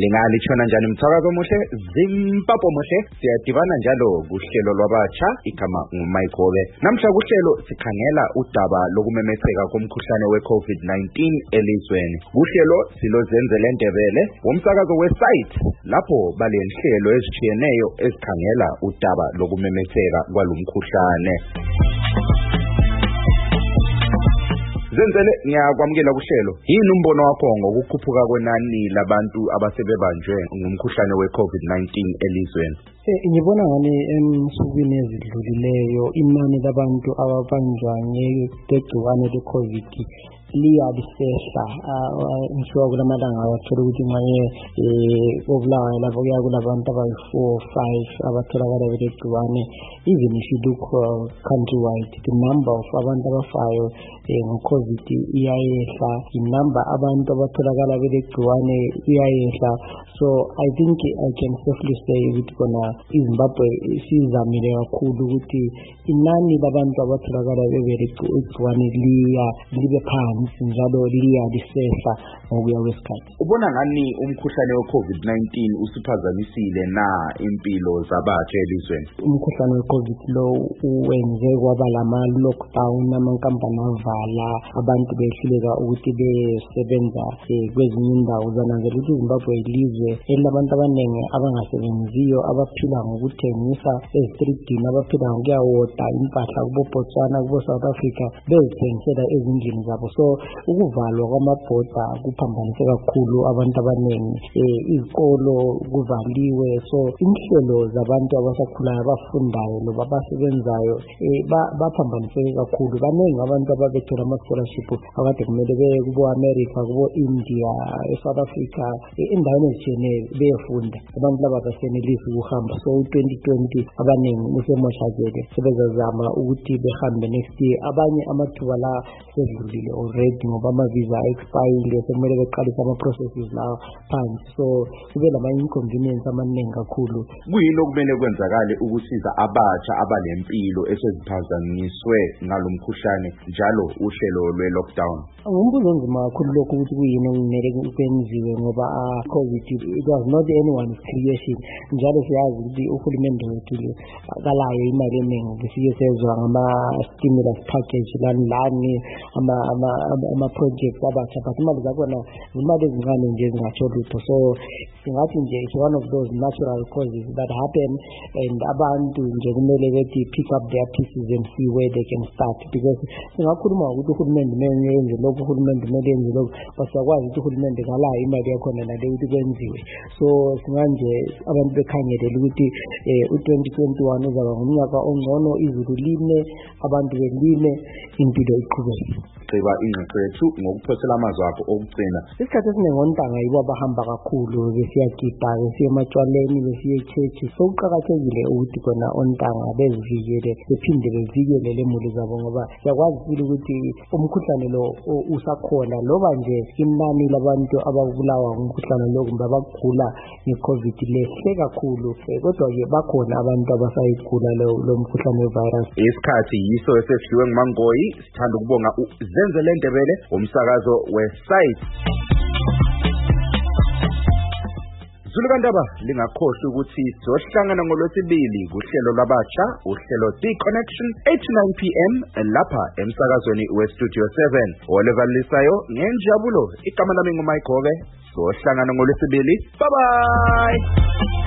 Lingalishona njani mthakazo omuhle Zimbabwe muhle siyadibana njalo kuhlelo lwabatsha igama nguMayikhove namhla kuhlelo sikhangela udaba lokumemetheka komkhuhlane weCovid-19 elizweni kuhlelo silozenzele Ndebele womsakazo wesite lapho balenhlelo ezitshiyeneyo ezikhangela udaba lokumemetheka kwalomkhuhlane Zenzele ngiyakwamukela kuhlelo yini umbono wakho ngokukhuphuka kwenani labantu abasebebanjwe ngumkhuhlane weCovid-19 elizweni Ngibona ngani emsukwini ezidlulileyo inani labantu ababanjwa ngegciwane leCovid liyabisehla ngisho kulamalanga abathola ukuthi manje obulawayo lapho kuya kulabantu abayi4 5 abatholakala belegciwane even if you look countrywide the number of abantu abafayo ngoCovid iyayehla inumber abantu abatholakala belegciwane iyayehla so I think I can safely say ukuthi kona iZimbabwe sizamile kakhulu ukuthi inani labantu abatholakala belegciwane libe phansi njalo liyabisehla ngokuya kwesikhathi ubona ngani umkhuhlane weCovid-19 usiphazamisile na impilo zabatsha elizweni umkhuhlane weCovid lo uwenze kwaba lama lockdown amankampani avala abantu behluleka ukuthi besebenza kwezinye indawo zananzela ukuthi iZimbabwe ilizwe elabantu abaningi abangasebenziyo abaphila ngokuthengisa ezitreetini abaphila ngokuyawota impahla kubo Botswana kubo South Africa bezithengisela ezindlini zabo so ukuvalwa kwamabhoda kuphambanise kakhulu abantu abaningi izikolo kuvaliwe so inhlelo zabantu abasakhulayo abafundayo loba abasebenzayo baphambanise kakhulu baningi abantu ababethola ama-scholarship akade kumele beye kubo America kubo India eSouth Africa endaweni ezitshiyeneyo beyefunda abantu laba basenelisi ukuhamba so 2020 abaningi usemoshakele sebezazama ukuthi behambe next year abanye amathuba la sedlulile already ngoba ama-visa expire sekumele beqalise ama-processes lawa phansi so kube lama-inconvenience amaningi kakhulu kuyini okumele kwenzakale ukusiza abatsha abalempilo eseziphazanyiswe ngalomkhuhlane njalo uhlelo lwe-lockdown ngumbuzo onzima kakhulu lokhu ukuthi kuyini okumele kwenziwe ngoba COVID it was not anyone's creation njalo siyazi ukuthi uhulumende wethu akalayo imali eningi besike sezwa ngama-stimulus package lani ama-projects abatsha but imali zakhona imali ezincane nje ezingatsho lutho so singathi nje it's one of those natural causes that happen and abantu nje kumele bethi pick up their pieces and see where they can start because singakhuluma ukuthi uhulumende kumele yenze lokhu uhulumende kumele yenze lokhu basakwazi ukuthi uhulumende ngalayo imali yakhona nale ukuthi kwenziwe so singanje abantu bekhangelele ukuthi u-2021 uzaba ngumnyaka ongcono izulu line abantu belime impilo iqhubeke siba ingxoxo yethu ngokuphosela amazwi akho okugcina isikhathi esiningi ontanga yibo abahamba kakhulu besiyagida besiye ematshwaleni besiye e-church so kuqakathekile ukuthi kona ontanga bezivikele bephinde bevikele lemuli zabo ngoba siyakwazi ukuthi umkhuhlane lo usakhona loba nje inani labantu ababulawa ngumkhuhlane lo kumbe abagula ngeCovid lehle kakhulu kodwa-ke bakhona abantu abasayigula lo mkhuhlane wevirus isikhathi yiso esesifiwe nguMangoyi sithanda ukubonga Zenzele Ndebele umsakazo wesite Zulukandaba lingakhohlwa ukuthi sizohlangana ngolwesibili kuhlelo lwabatsha uhlelo D-Connection 8-9 PM lapha emsakazweni weStudio 7 Oliver Lisayo ngenjabulo igama lami nguMayikhove sizohlangana ngolwesibili bye bye